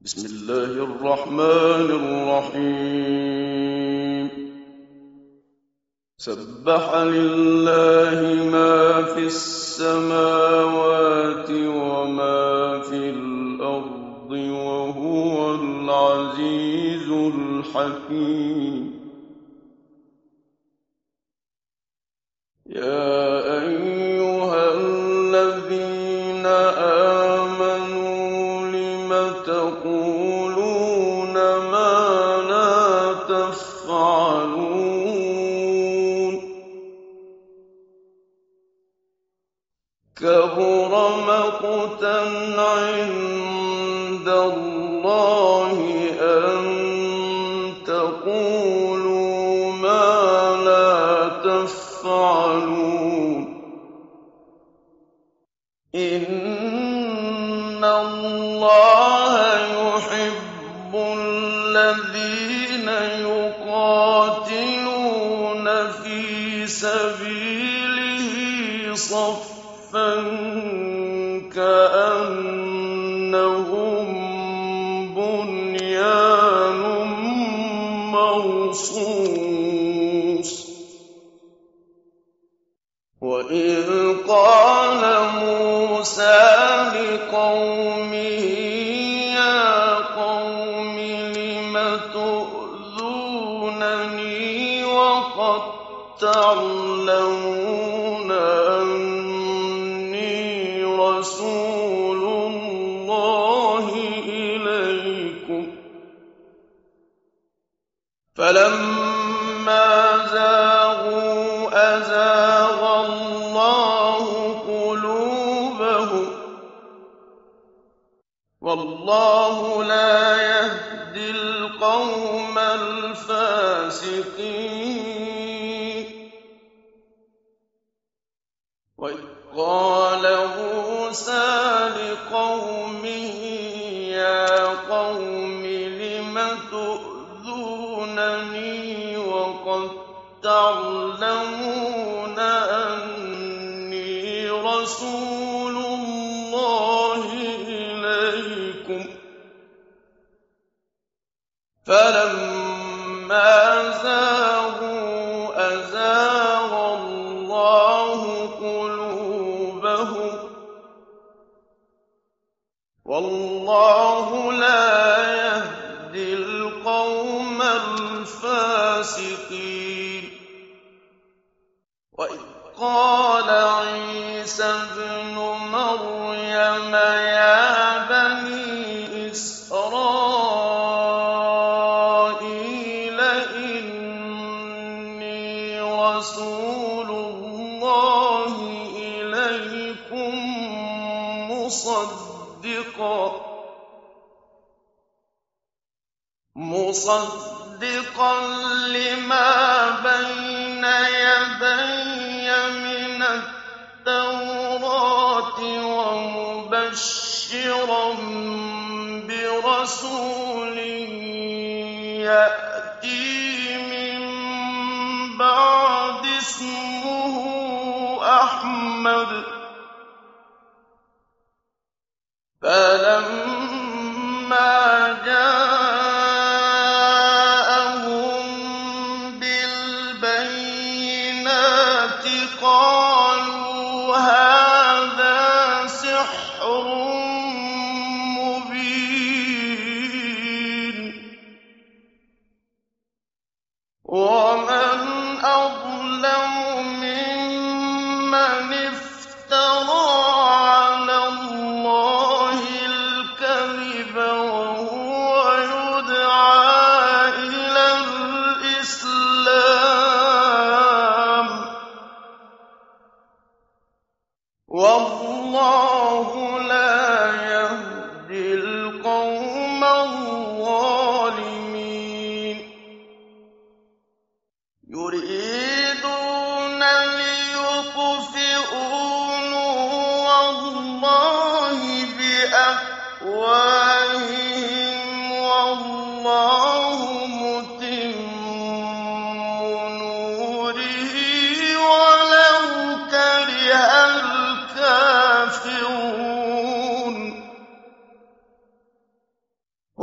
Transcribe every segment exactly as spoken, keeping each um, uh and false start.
بسم الله الرحمن الرحيم. سبح لله ما في السماوات وما في الأرض وهو العزيز الحكيم. يا أيها الذين آمنوا لم تقولون ما لا تفعلون؟ كبر مقتا عند الله أن تقولوا ما لا تفعلون. إن الله يحب الذين يقاتلون في سبيله صفا كأنهم بنيان مرصوص. وإذ قال موسى لقومه يا قوم لم تؤذونني وقد تعلمون أني رسول الله إليكم. فلما زاغوا أزاغ الله قلوبهم والله لا يهدي القوم الفاسقين. وإذ قال موسى لقومه يا قوم لم تؤذونني وقد تعلمون أني رسول الله إليكم. فلما زاغوا أزاغ الله قلوبهم والله لا يهدي القوم الفاسقين. وإذ قال عيسى ابن مريم يا بني إسرائيل إني رسول الله إليكم مصدقا مصدقا لما بين يدي من التوراة ومبشرا برسول يأتي من بعد اسمه أحمد. فلما جاءهم بالبينات قالوا هذا سحر مبين. ومن أظلم ممن افترى على الله الكذب وهو يدعى إلى الإسلام والله لا يهدي القوم الظالمين. يريدون ليطفئوا نور الله بأفواههم والله متم نوره ولو كره الكافرون.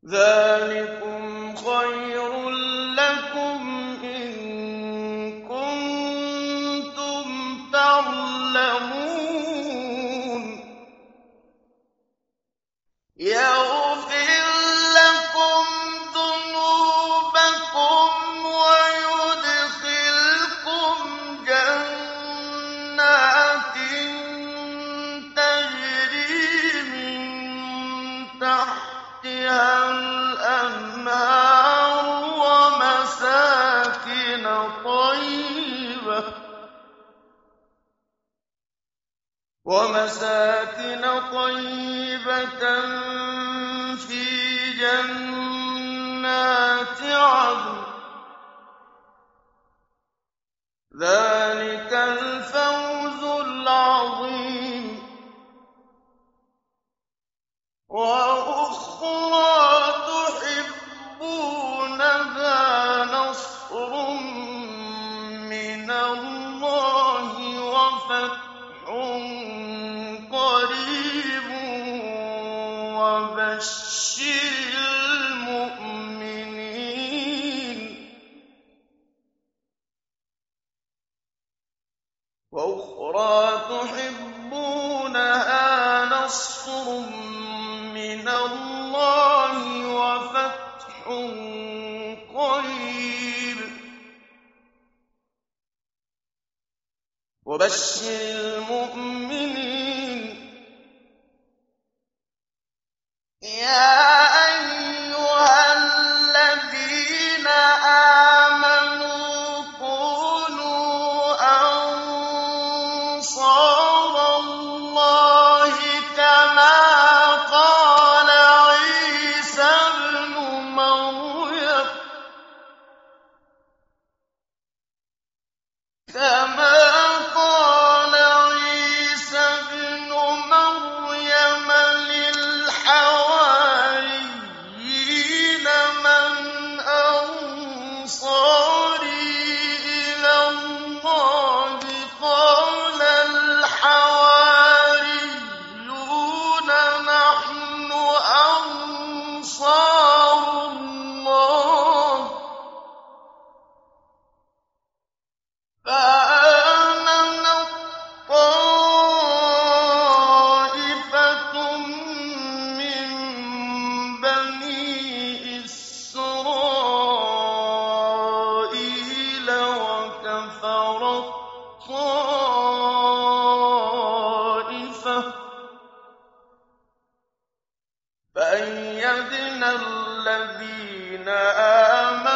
ذَٰلِكُمْ خَيْرٌ لَّكُمْ إِن كُنتُمْ تَعْلَمُونَ يَغْفِرْ لَكُمْ ذُنُوبَكُمْ وَيُدْخِلْكُمْ جَنَّاتٍ تَجْرِي مِن تَحْتِهَا الْأَنْهَارُ وَمَسَاكِنَ طَيِّبَةً وَمَسَاكِنَ طَيِّبَةً فِي جَنَّاتِ عَدْنٍ ۚ ذَٰلِكَ الْفَوْزُ الْعَظِيمُ وَأُخْرَىٰ تُحِبُّونَهَا نَصْرٌ مِّنَ اللَّهِ وَفَتْحٌ قَرِيبٌ وَبَشِّرِ الْمُؤْمِنِينَ وَأُخْرَىٰ تُحِبُّونَهَا نَصْرٌ مِّنَ اللَّهِ وَفَتْحٌ قَرِيبٌ وَبَشِّرِ الْمُؤْمِنِينَ يَا أَيُّهَا الَّذِينَ آمَنُوا كُونُوا أَنصَارَ اللَّهِ كَمَا قَالَ عِيسَى ابْنُ مَرْيَمَ كَمَا قَالَ عِيسَى ابْنُ مَرْيَمَ لِلْحَوَارِيِّينَ مَنْ أَنصَارِي إِلَى اللَّهِ ۖ قَالَ الْحَوَارِيُّونَ نَحْنُ أَنصَارُ اللَّهِ ۖ فَآمَنَت طَّائِفَةٌ مِّن بَنِي إِسْرَائِيلَ وَكَفَرَت طَّائِفَةٌ ۖ فَأَيَّدْنَا الَّذِينَ آمَنُوا